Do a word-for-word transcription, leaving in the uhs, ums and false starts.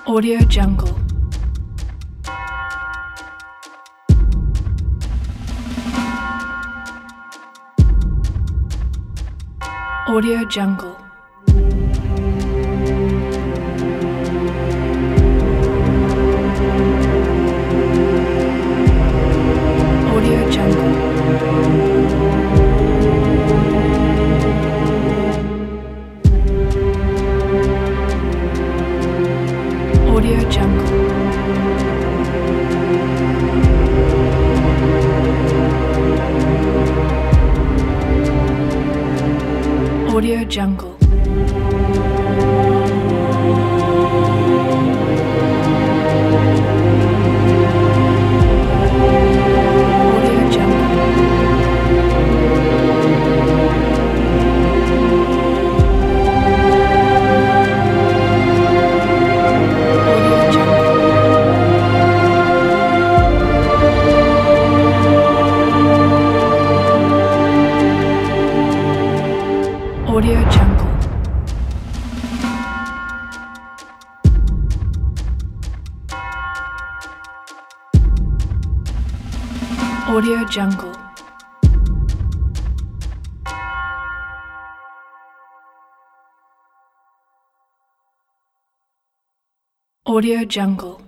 Audio Jungle. Audio Jungle. Audio Jungle. Audio Jungle. Audio Jungle. Audio Jungle. Audio Jungle. Audio Jungle. Audio Jungle.